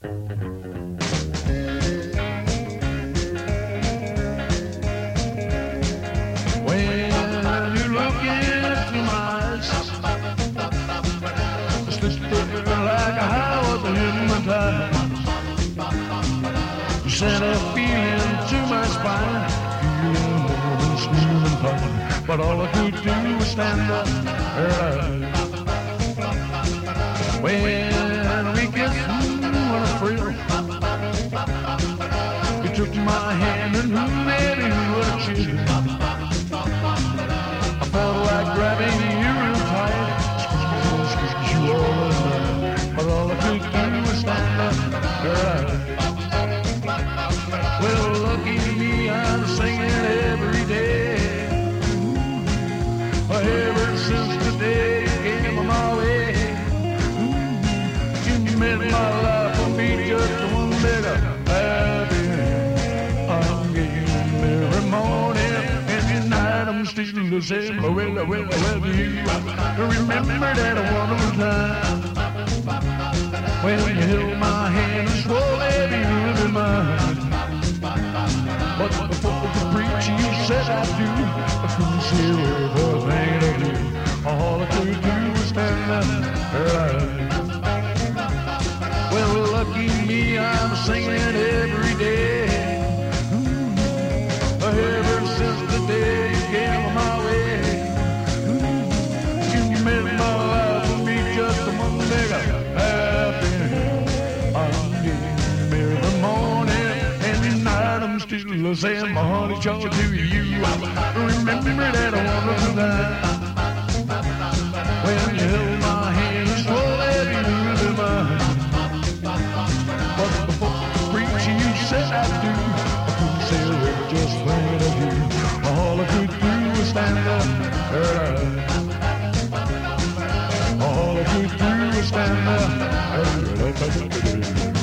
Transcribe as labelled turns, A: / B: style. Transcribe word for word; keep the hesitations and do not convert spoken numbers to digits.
A: Sent a feeling to my spine, feeling more than screaming fine. But all I could do was stand up and when we kissed, what a thrill. You took my hand and maybe what a chill. I felt like grabbing you real tight, you all alone. But all I could do was stand up and well, lucky me, I'm singing every day. Ever since the day you came my way, you made my life for me just one bigger happy. I'm getting every morning, every night I'm still the same. Well, well, well, well, you remember that wonderful time when you held my hand and swore that you would be mine. But before the preach you said I do, I couldn't see a thing to do. All I could do was stand there. Well, lucky me, I'm singing every day. Mm-hmm. Ever since the day you came my way, mm-hmm. You made my life for me just a one bigger happy. I'm getting married in the morning. Still saying my honey child to you. Remember that wonderful time when you held my hand and swore that you would be mine. But before the preach you said I do, I couldn't say a word, just thinking of you. All I could do was stand there. All I could do was stand there.